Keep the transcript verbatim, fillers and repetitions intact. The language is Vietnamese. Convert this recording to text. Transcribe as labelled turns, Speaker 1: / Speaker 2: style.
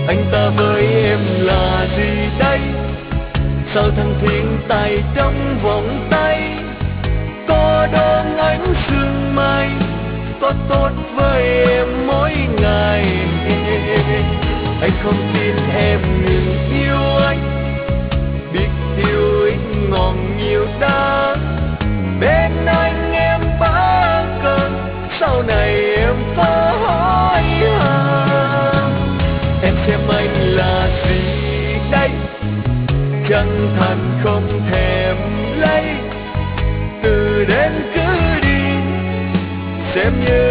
Speaker 1: Anh ta với em là gì đây? Sao thăng thiên tài trong vòng tay? Có đón ánh sương mai, có tốt với em mỗi ngày. Anh không tin em ngừng yêu anh, biết yêu ít ngon nhiều đã. Bên anh em bá cơn, sau này em có hỏi han. Em xem anh là gì đây? Chân thành không thèm lấy, từ đến cứ đi, xem như